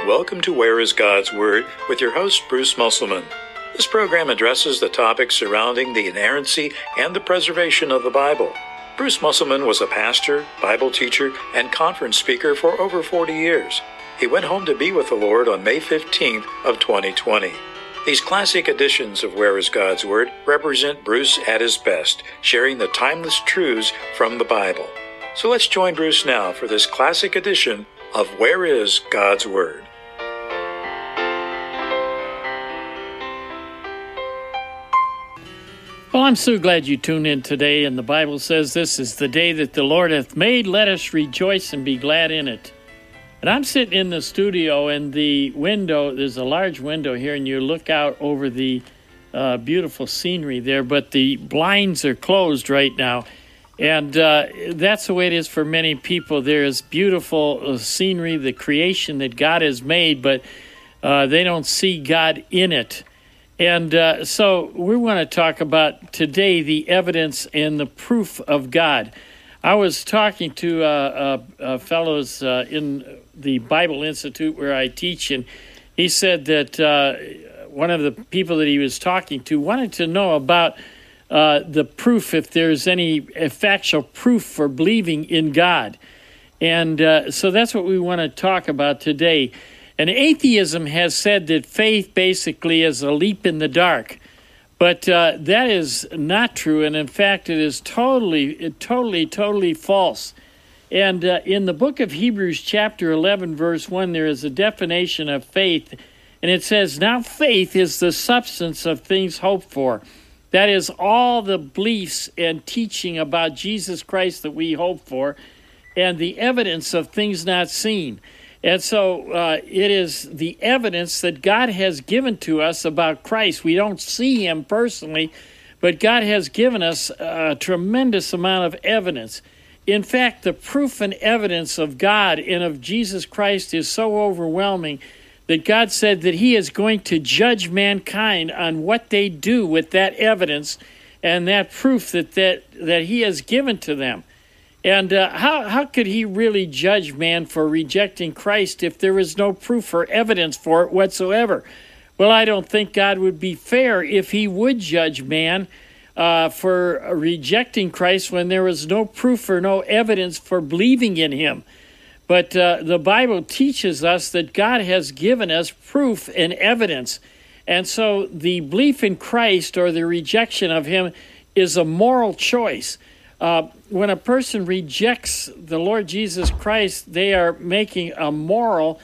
Welcome to Where is God's Word with your host, Bruce Musselman. This program addresses the topics surrounding the inerrancy and the preservation of the Bible. Bruce Musselman was a pastor, Bible teacher, and conference speaker for over 40 years. He went home to be with the Lord on May 15th of 2020. These classic editions of Where is God's Word represent Bruce at his best, sharing the timeless truths from the Bible. So let's join Bruce now for this classic edition of Where is God's Word. Well, I'm so glad you tuned in today, and the Bible says this is the day that the Lord hath made. Let us rejoice and be glad in it. And I'm sitting in the studio, and the window, there's a large window here, and you look out over the beautiful scenery there, but the blinds are closed right now. And that's the way it is for many people. There is beautiful scenery, the creation that God has made, but they don't see God in it. And so we want to talk about today the evidence and the proof of God. I was talking to fellows in the Bible Institute where I teach, and he said that one of the people that he was talking to wanted to know about the proof, if there's any factual proof for believing in God. And so that's what we want to talk about today. And atheism has said that faith basically is a leap in the dark. But that is not true, and in fact it is totally false. And in the book of Hebrews chapter 11, verse 1, there is a definition of faith, and it says, "Now faith is the substance of things hoped for." That is all the beliefs and teaching about Jesus Christ that we hope for, and the evidence of things not seen. And so it is the evidence that God has given to us about Christ. We don't see him personally, but God has given us a tremendous amount of evidence. In fact, the proof and evidence of God and of Jesus Christ is so overwhelming that God said that he is going to judge mankind on what they do with that evidence and that proof that he has given to them. And how could he really judge man for rejecting Christ if there was no proof or evidence for it whatsoever? Well, I don't think God would be fair if he would judge man for rejecting Christ when there was no proof or no evidence for believing in him. But the Bible teaches us that God has given us proof and evidence. And so the belief in Christ or the rejection of him is a moral choice. When a person rejects the Lord Jesus Christ, they are making a moral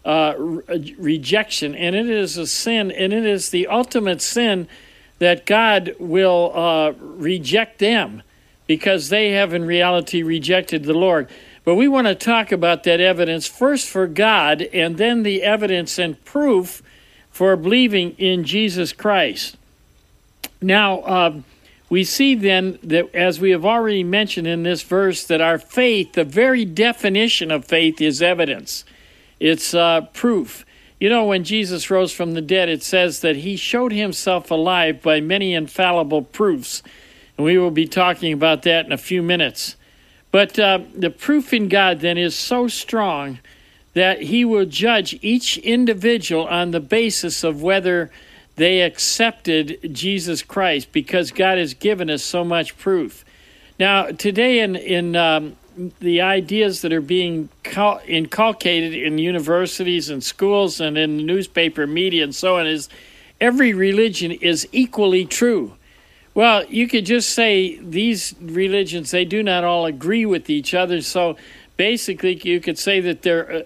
rejection, and it is a sin, and it is the ultimate sin that God will reject them because they have in reality rejected the Lord. But we want to talk about that evidence first for God, and then the evidence and proof for believing in Jesus Christ. Now, we see then that, as we have already mentioned in this verse, that our faith, the very definition of faith, is evidence. It's proof. You know, when Jesus rose from the dead, it says that he showed himself alive by many infallible proofs. And we will be talking about that in a few minutes. But the proof in God then is so strong that he will judge each individual on the basis of whether they accepted Jesus Christ, because God has given us so much proof. Now, today in the ideas that are being inculcated in universities and schools and in the newspaper media and so on is every religion is equally true. Well, you could just say these religions, they do not all agree with each other. So basically you could say that they're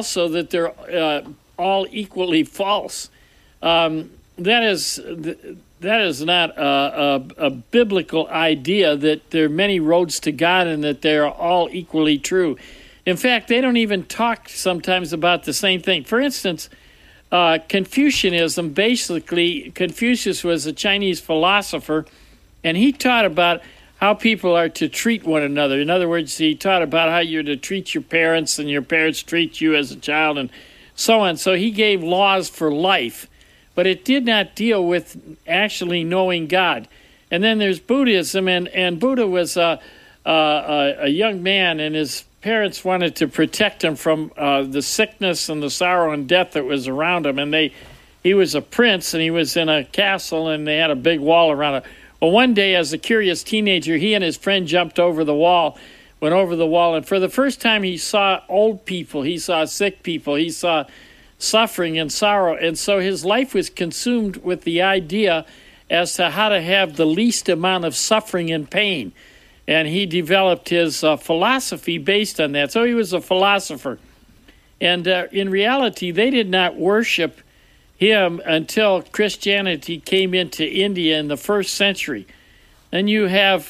all equally false. That is not a biblical idea that there are many roads to God and that they're all equally true. In fact, they don't even talk sometimes about the same thing. For instance, Confucianism, basically, Confucius was a Chinese philosopher, and he taught about how people are to treat one another. In other words, he taught about how you're to treat your parents and your parents treat you as a child and so on. So he gave laws for life. But it did not deal with actually knowing God. And then there's Buddhism, and Buddha was a young man, and his parents wanted to protect him from the sickness and the sorrow and death that was around him. And he was a prince, and he was in a castle, and they had a big wall around it. Well, one day, as a curious teenager, he and his friend jumped over the wall, went over the wall, and for the first time he saw old people, he saw sick people, he saw suffering and sorrow, and so his life was consumed with the idea as to how to have the least amount of suffering and pain. And he developed his philosophy based on that. So he was a philosopher. And in reality, they did not worship him until Christianity came into India in the 1st century. Then you have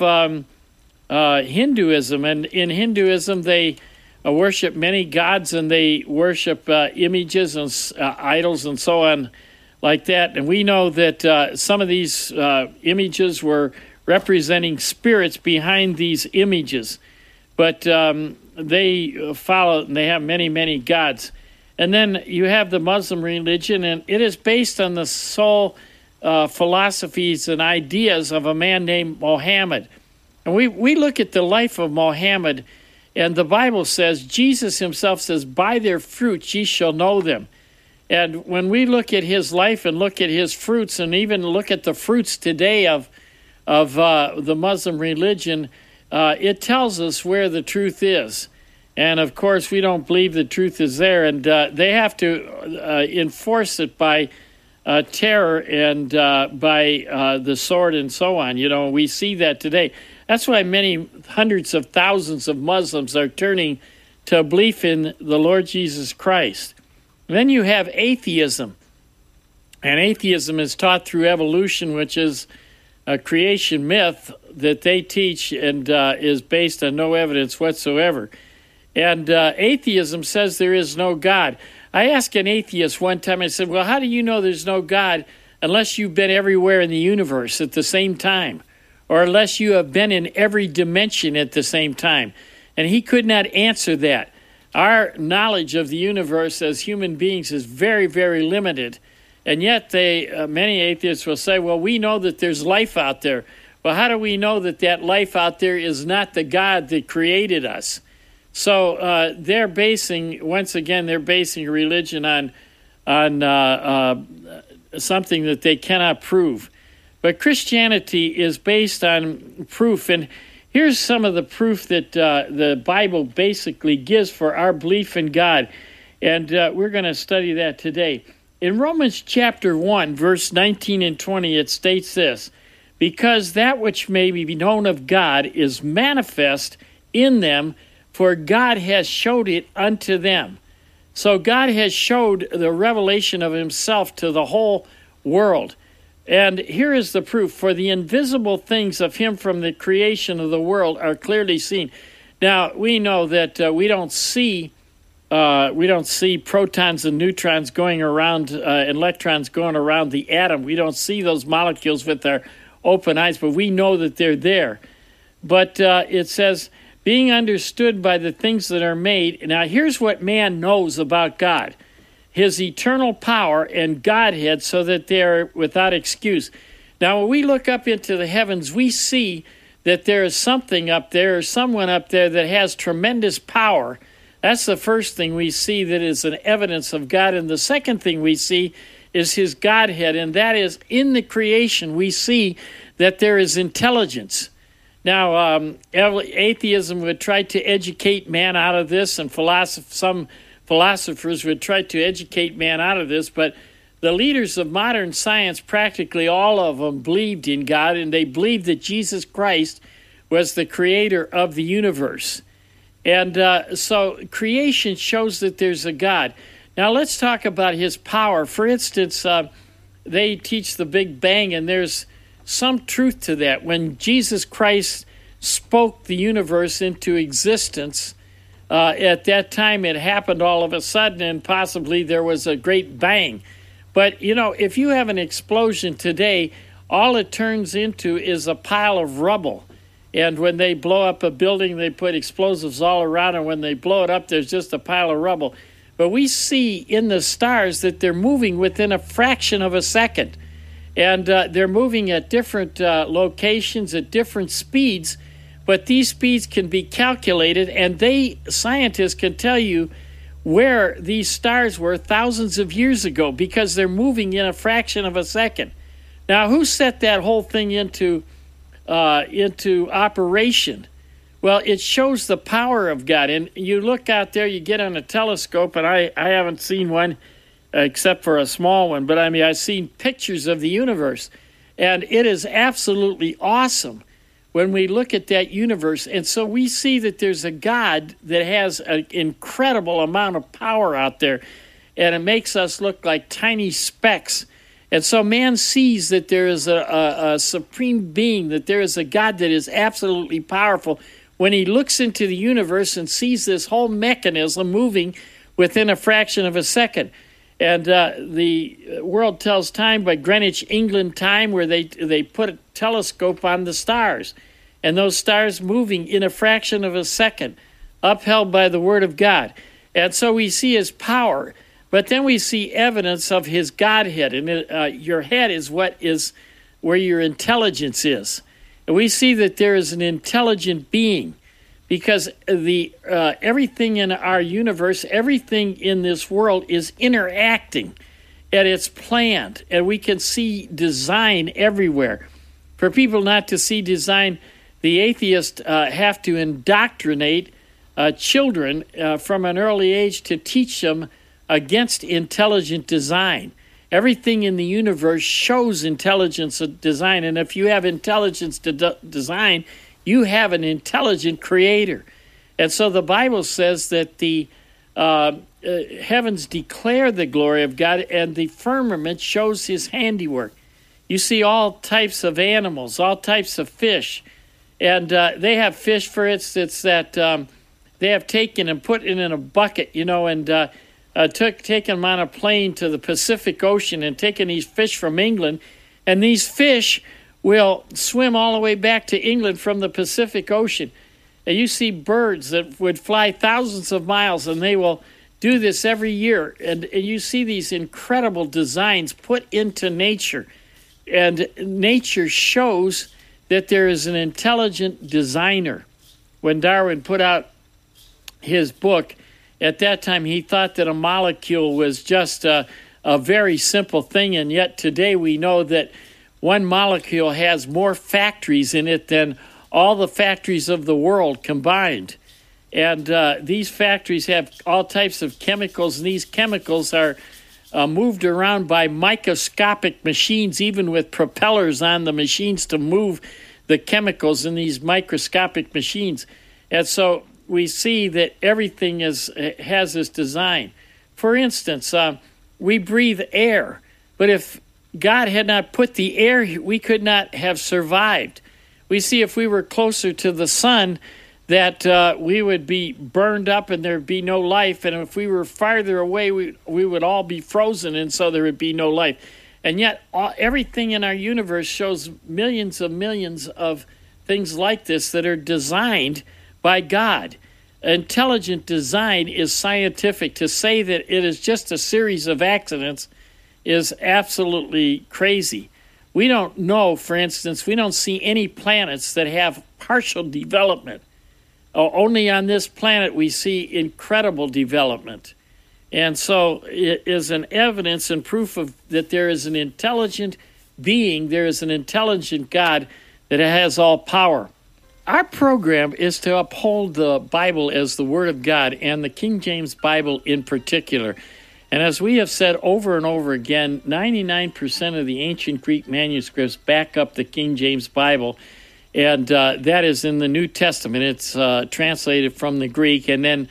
Hinduism, and in Hinduism they worship many gods, and they worship images and idols and so on like that. And we know that some of these images were representing spirits behind these images, but they follow, and they have many, many gods. And then you have the Muslim religion, and it is based on the sole philosophies and ideas of a man named Muhammad. And we look at the life of Muhammad, and the Bible says, Jesus himself says, by their fruits ye shall know them. And when we look at his life and look at his fruits, and even look at the fruits today of the Muslim religion, it tells us where the truth is. And, of course, we don't believe the truth is there, and they have to enforce it by terror and by the sword and so on. You know, we see that today. That's why many hundreds of thousands of Muslims are turning to belief in the Lord Jesus Christ. And then you have atheism, and atheism is taught through evolution, which is a creation myth that they teach and is based on no evidence whatsoever. And atheism says there is no God. I asked an atheist one time, I said, well, how do you know there's no God unless you've been everywhere in the universe at the same time, or unless you have been in every dimension at the same time? And he could not answer that. Our knowledge of the universe as human beings is very, very limited. And yet many atheists will say, well, we know that there's life out there. Well, how do we know that that life out there is not the God that created us? So they're basing a religion on something that they cannot prove. But Christianity is based on proof. And here's some of the proof that the Bible basically gives for our belief in God. And we're going to study that today. In Romans chapter 1, verse 19 and 20, it states this: because that which may be known of God is manifest in them, for God has showed it unto them. So God has showed the revelation of himself to the whole world. And here is the proof: for the invisible things of him from the creation of the world are clearly seen. Now, we know that we don't see protons and neutrons going around, electrons going around the atom. We don't see those molecules with our open eyes, but we know that they're there. But it says, being understood by the things that are made. Now, here's what man knows about God: his eternal power and Godhead, so that they are without excuse. Now, when we look up into the heavens, we see that there is something up there, or someone up there that has tremendous power. That's the first thing we see that is an evidence of God. And the second thing we see is his Godhead, and that is in the creation we see that there is intelligence. Now, atheism would try to educate man out of this, and some philosophers would try to educate man out of this, but the leaders of modern science, practically all of them, believed in God, and they believed that Jesus Christ was the creator of the universe. And so creation shows that there's a God. Now, let's talk about his power. For instance, they teach the Big Bang, and there's some truth to that. When Jesus Christ spoke the universe into existence, at that time it happened all of a sudden, and possibly there was a great bang. But, you know, if you have an explosion today, all it turns into is a pile of rubble. And when they blow up a building, they put explosives all around, and when they blow it up, there's just a pile of rubble. But we see in the stars that they're moving within a fraction of a second. And they're moving at different locations at different speeds, but these speeds can be calculated, and scientists can tell you where these stars were thousands of years ago because they're moving in a fraction of a second. Now, who set that whole thing into operation? Well, it shows the power of God. And you look out there, you get on a telescope, and I haven't seen one except for a small one, but I've seen pictures of the universe, and it is absolutely awesome when we look at that universe. And so we see that there's a God that has an incredible amount of power out there, and it makes us look like tiny specks. And so man sees that there is a supreme being, that there is a God that is absolutely powerful when he looks into the universe and sees this whole mechanism moving within a fraction of a second. And the World Tells Time by Greenwich, England time, where they put a telescope on the stars, and those stars moving in a fraction of a second, upheld by the Word of God. And so we see his power, but then we see evidence of his Godhead, and your head is where your intelligence is. And we see that there is an intelligent being, because everything in our universe, everything in this world is interacting, and it's planned, and we can see design everywhere. For people not to see design, the atheists have to indoctrinate children from an early age to teach them against intelligent design. Everything in the universe shows intelligence of design, and if you have intelligence to design, you have an intelligent creator. And so the Bible says that the heavens declare the glory of God, and the firmament shows his handiwork. You see all types of animals, all types of fish. And they have fish, for instance, that they have taken and put in a bucket, and taken them on a plane to the Pacific Ocean and taken these fish from England. And these fish will swim all the way back to England from the Pacific Ocean. And you see birds that would fly thousands of miles, and they will do this every year. And you see these incredible designs put into nature. And nature shows that there is an intelligent designer. When Darwin put out his book, at that time he thought that a molecule was just a very simple thing, and yet today we know that one molecule has more factories in it than all the factories of the world combined. And these factories have all types of chemicals, and these chemicals are moved around by microscopic machines, even with propellers on the machines to move the chemicals in these microscopic machines. And so we see that everything has this design. For instance, we breathe air, but if God had not put the air, we could not have survived. We see if we were closer to the sun that we would be burned up and there would be no life. And if we were farther away, we would all be frozen, and so there would be no life. And yet everything in our universe shows millions of things like this that are designed by God. Intelligent design is scientific. To say that it is just a series of accidents is absolutely crazy. We don't know, for instance, we don't see any planets that have partial development. Only on this planet we see incredible development. And so it is an evidence and proof of that there is an intelligent being, there is an intelligent God that has all power. Our program is to uphold the Bible as the Word of God, and the King James Bible in particular. And as we have said over and over again, 99% of the ancient Greek manuscripts back up the King James Bible, and that is in the New Testament. It's translated from the Greek, and then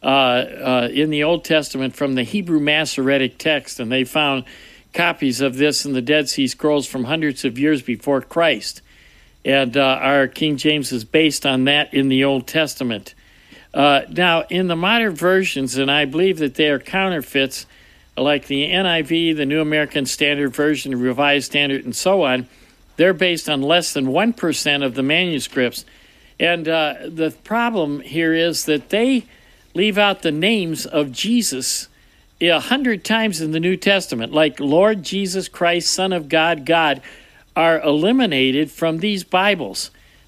in the Old Testament from the Hebrew Masoretic text, and they found copies of this in the Dead Sea Scrolls from hundreds of years before Christ. And our King James is based on that in the Old Testament. Now, in the modern versions, and I believe that they are counterfeits, like the NIV, the New American Standard Version, the Revised Standard, and so on, they're based on less than 1% of the manuscripts. And the problem here is that they leave out the names of Jesus 100 times in the New Testament, like Lord Jesus Christ, Son of God, God, are eliminated from these Bibles.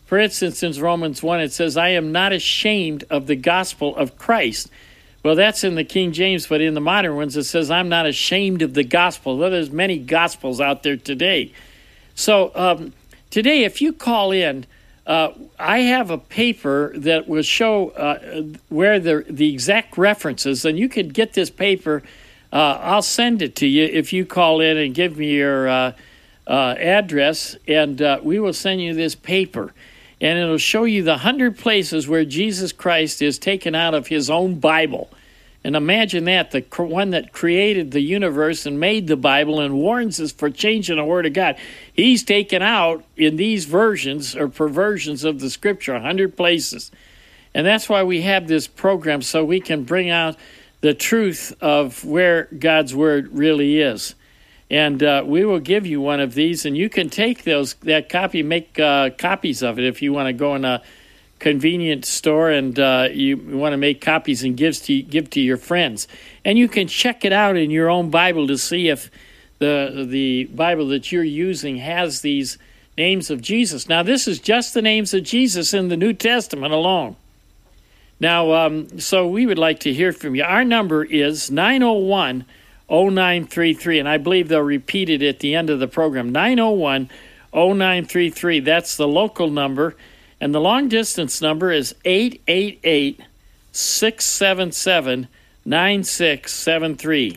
For instance, in Romans 1, it says, I am not ashamed of the gospel of Christ. Well, that's in the King James, but in the modern ones, it says, I'm not ashamed of the gospel. Well, there's many gospels out there today. So today, if you call in, I have a paper that will show where the exact references, and you could get this paper. I'll send it to you if you call in and give me your address, and we will send you this paper. And it'll show you the 100 places where Jesus Christ is taken out of his own Bible. And imagine that, the one that created the universe and made the Bible and warns us for changing the Word of God. He's taken out in these versions or perversions of the Scripture, 100 places. And that's why we have this program, so we can bring out the truth of where God's Word really is. And we will give you one of these, and you can take that copy, make copies of it if you want to go in a convenient store and you want to make copies and give to your friends. And you can check it out in your own Bible to see if the Bible that you're using has these names of Jesus. Now, this is just the names of Jesus in the New Testament alone. Now, so we would like to hear from you. Our number is 901-0933, and I believe they'll repeat it at the end of the program. 901-0933, that's the local number. And the long-distance number is 888-677-9673.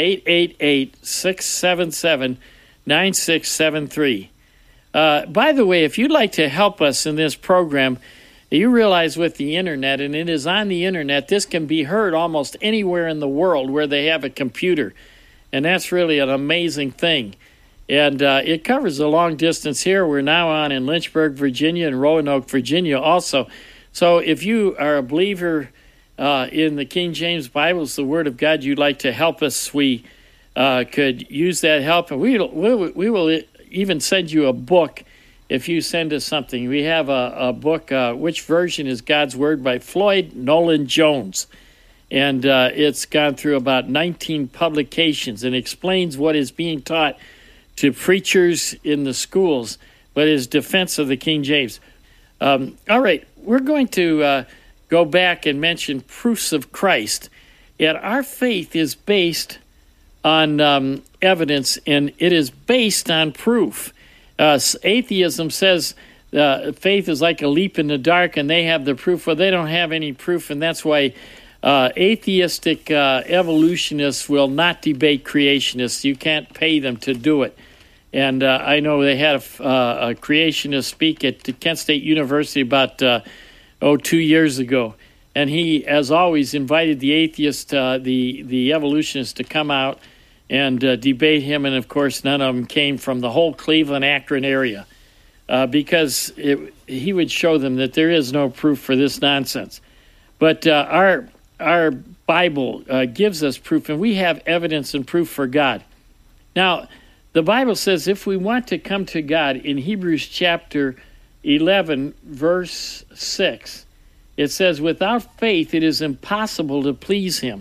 888-677-9673. By the way, if you'd like to help us in this program, you realize with the Internet, and it is on the Internet, this can be heard almost anywhere in the world where they have a computer. And that's really an amazing thing. And it covers the long distance here. We're now on in Lynchburg, Virginia, and Roanoke, Virginia also. So if you are a believer in the King James Bible, it's the Word of God, you'd like to help us, we could use that help. And we will even send you a book if you send us something. We have a book, Which Version is God's Word, by Floyd Nolan Jones. And it's gone through about 19 publications and explains what is being taught to preachers in the schools, but his defense of the King James. All right, we're going to go back and mention proofs of Christ. Yet our faith is based on evidence, and it is based on proof. Atheism says faith is like a leap in the dark, and they have the proof. Well, they don't have any proof, and that's why atheistic evolutionists will not debate creationists. You can't pay them to do it. And I know they had a creationist speak at Kent State University about 2 years ago. And he, as always, invited the atheist, the evolutionist, to come out and debate him. And, of course, none of them came from the whole Cleveland, Akron area because he would show them that there is no proof for this nonsense. But our Bible gives us proof, and we have evidence and proof for God. Now, the Bible says if we want to come to God, in Hebrews chapter 11, verse 6, it says, without faith it is impossible to please him.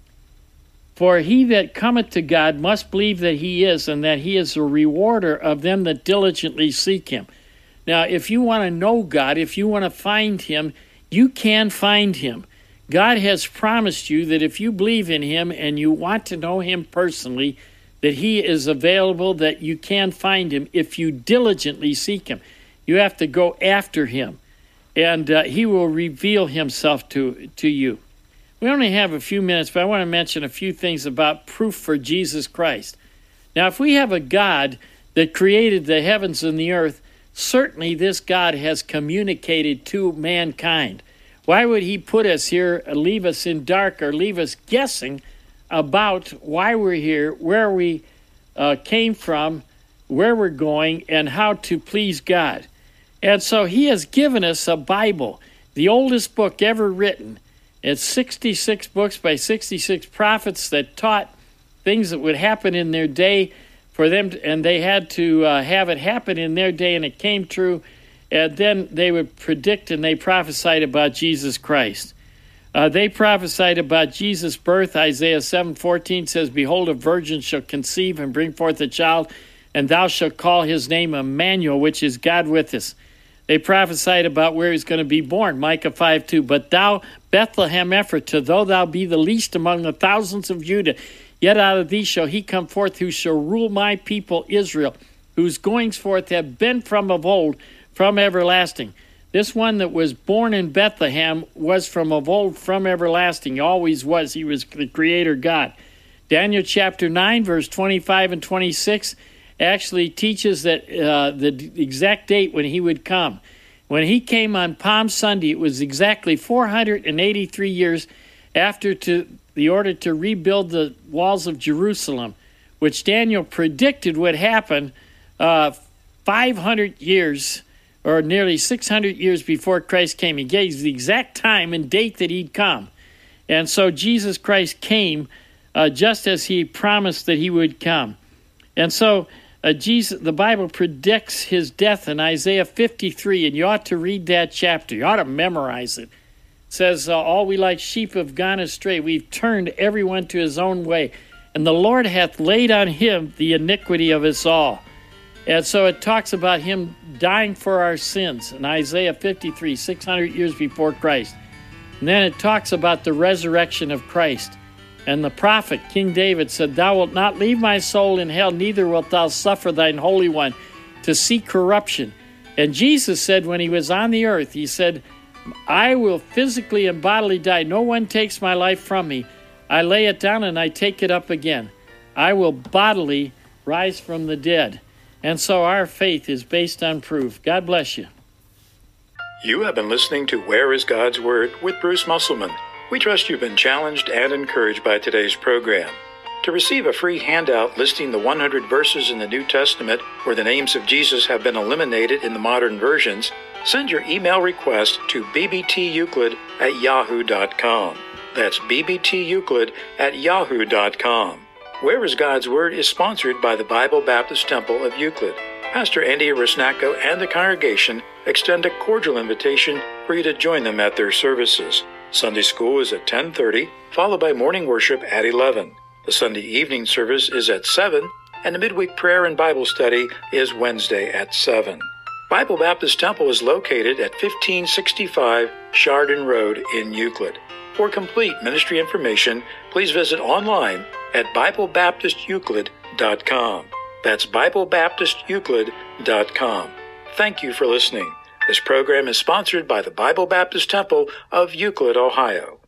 For he that cometh to God must believe that he is, and that he is a rewarder of them that diligently seek him. Now, if you want to know God, if you want to find him, you can find him. God has promised you that if you believe in him and you want to know him personally, that he is available, that you can find him if you diligently seek him. You have to go after him, and he will reveal himself to you. We only have a few minutes, but I want to mention a few things about proof for Jesus Christ. Now, if we have a God that created the heavens and the earth, certainly this God has communicated to mankind. Why would he put us here, leave us in dark, or leave us guessing about why we're here, where we came from, where we're going, and how to please God? And so he has given us a Bible, the oldest book ever written. It's 66 books by 66 prophets that taught things that would happen in their day for them, and they had to have it happen in their day, and it came true. And then they would predict, and they prophesied about Jesus Christ. They prophesied about Jesus' birth. Isaiah 7:14 says, behold, a virgin shall conceive and bring forth a child, and thou shalt call his name Emmanuel, which is God with us. they prophesied about where he's going to be born. Micah 5:2. But thou, Bethlehem Ephratah, though thou be the least among the thousands of Judah, yet out of thee shall he come forth who shall rule my people Israel, whose goings forth have been from of old, from everlasting. This one that was born in Bethlehem was from of old, from everlasting. He always was. He was the Creator God. Daniel chapter 9, verse 25 and 26 actually teaches that the exact date when he would come. When he came on Palm Sunday, it was exactly 483 years after the order to rebuild the walls of Jerusalem, which Daniel predicted would happen 500 years or nearly 600 years before Christ came. He gave the exact time and date that he'd come. And so Jesus Christ came just as he promised that he would come. And so the Bible predicts his death in Isaiah 53, and you ought to read that chapter. You ought to memorize it. It says, all we like sheep have gone astray. We've turned everyone to his own way. And the Lord hath laid on him the iniquity of us all. And so it talks about him dying for our sins in Isaiah 53, 600 years before Christ. And then it talks about the resurrection of Christ. And the prophet, King David, said, Thou wilt not leave my soul in hell, neither wilt thou suffer thine Holy One to see corruption. And Jesus said when he was on the earth, he said, I will physically and bodily die. No one takes my life from me. I lay it down and I take it up again. I will bodily rise from the dead. And so our faith is based on proof. God bless you. You have been listening to Where is God's Word with Bruce Musselman. We trust you've been challenged and encouraged by today's program. To receive a free handout listing the 100 verses in the New Testament where the names of Jesus have been eliminated in the modern versions, send your email request to bbteuclid@yahoo.com. That's bbteuclid@yahoo.com. Where is God's Word is sponsored by the Bible Baptist Temple of Euclid. Pastor Andy Rusnacko and the congregation extend a cordial invitation for you to join them at their services. Sunday school is at 10:30, followed by morning worship at 11. The Sunday evening service is at 7, and the midweek prayer and Bible study is Wednesday at 7. Bible Baptist Temple is located at 1565 Chardon Road in Euclid. For complete ministry information, please visit online at BibleBaptistEuclid.com. That's BibleBaptistEuclid.com. Thank you for listening. This program is sponsored by the Bible Baptist Temple of Euclid, Ohio.